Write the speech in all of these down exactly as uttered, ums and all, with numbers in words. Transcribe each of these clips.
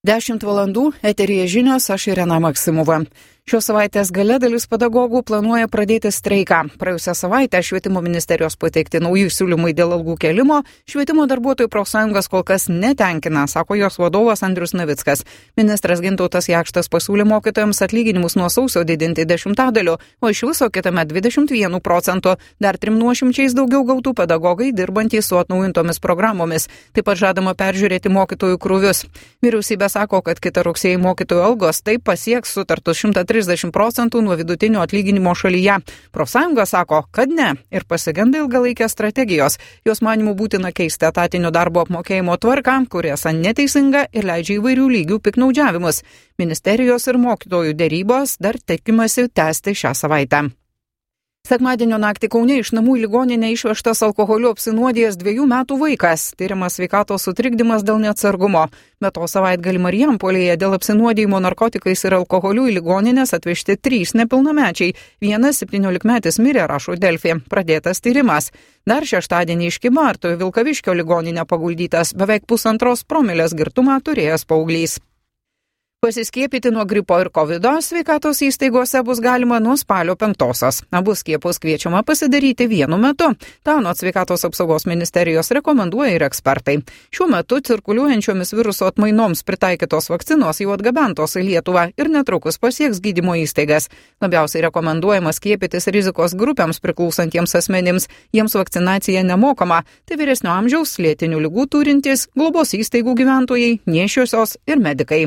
Dešimt valandų, eteryje žinios, aš Irena Maksimova. Šios savaitės gale dalis pedagogų planuoja pradėti streiką. Praėjusią savaitę Švietimo ministerijos pateikti nauji siūlymai dėl algų kelimo švietimo darbuotojų profsąjungos kol kas netenkina, sako jos vadovas Andrius Navickas. Ministras Gintautas Jakštas pasiūlė mokytojams atlyginimus nuo sausio didinti dešimtadaliu, o iš viso kitame dvidešimt vienu procentu. Dar trim nuošimčiais daugiau gautų pedagogai dirbantys su atnaujintomis programomis. Taip pat žadama peržiūrėti mokytojų krūvius. Vyriausybė sako, kad kitą rugsėjį mokytojų algos taip pasieks sutartus šimtą trisdešimt procentų nuo vidutinio atlyginimo šalyje. Profsąjunga sako, kad ne ir pasigenda ilgalaikės strategijos. Jos manymų būtina keisti etatinio darbo apmokėjimo tvarką, kuri esą neteisinga ir leidžia įvairių lygių piknaudžiavimus. Ministerijos ir mokytojų dėrybos dar tikimasi tęsti šią savaitę. Sekmadienio naktį Kaune iš namų į ligoninę išvežtas alkoholiu apsinuodijęs dviejų metų vaikas. Tyrimas sveikatos sutrikdymas dėl neatsargumo. Be to savaitgalį Marijampolėje dėl apsinuodijimo narkotikais ir alkoholiu į ligoninės atvežti trys nepilnamečiai. Vienas septyniolikmetis mirė, rašo Delfi. Pradėtas tyrimas. Dar šeštadienį iš Kybartų į Vilkaviškio ligoninę paguldytas beveik pusantros promilės girtumą turėjęs paauglys. Pasiskiepyti nuo gripo ir kovido sveikatos įstaigose bus galima nuo spalio penktosios. Abu skiepus kviečiama pasidaryti vienu metu. Ta anot sveikatos apsaugos ministerijos rekomenduoja ir ekspertai. Šiuo metu cirkuliuojančiomis viruso atmainoms pritaikytos vakcinos jau atgabentos į Lietuvą ir netrukus pasieks gydymo įstaigas. Labiausiai rekomenduojama skiepytis rizikos grupėms priklausantiems asmenims. Jiems vakcinacija nemokama. Tai vyresnio amžiaus, lėtinių ligų turintys, globos įstaigų gyventojai, nėščiosios ir medikai.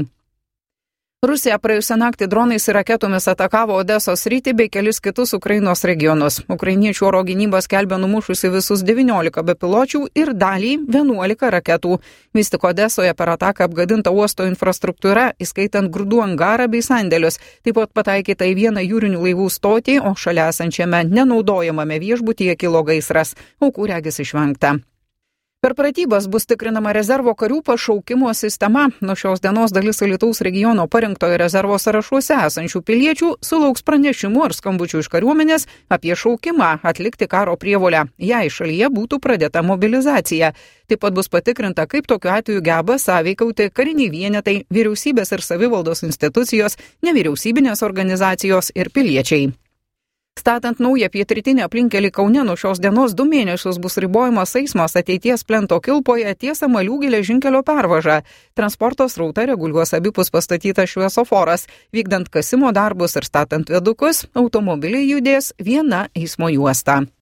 Rusija praėjusią naktį dronais ir raketomis atakavo Odesos sritį bei kelis kitus Ukrainos regionus. Ukrainiečių oro gynyba skelbia numušusi visus devyniolika bepiločių ir dalį vienuolika raketų. Vis tik Odesoje per ataką apgadinta uosto infrastruktūra, įskaitant grūdų angarą bei sandėlius. Taip pat pataikyta į vieną jūrinių laivų stotį, o šalia esančiame nenaudojamame viešbutyje kilo gaisras. Aukų regis išvengta. Per pratybas bus tikrinama rezervo karių pašaukimo sistema. Nuo šios dienos dalis Alytaus regiono parinktojo rezervo sąrašuose esančių piliečių sulauks pranešimų ar skambučių iš kariuomenės apie šaukimą atlikti karo prievolę, jei šalyje būtų pradėta mobilizacija. Taip pat bus patikrinta, kaip tokiu atveju geba sąveikauti kariniai vienetai, vyriausybės ir savivaldos institucijos, nevyriausybinės organizacijos ir piliečiai. Statant naują pietrytinę aplinkelį Kaune nuo šios dienos du mėnesius bus ribojamas eismas ateities plento kilpoje ties Amalių geležinkelio pervaža. Transporto srautą reguliuos abipus pastatytas šviesoforas. Vykdant kasimo darbus ir statant viadukus, automobiliai judės viena eismo juosta.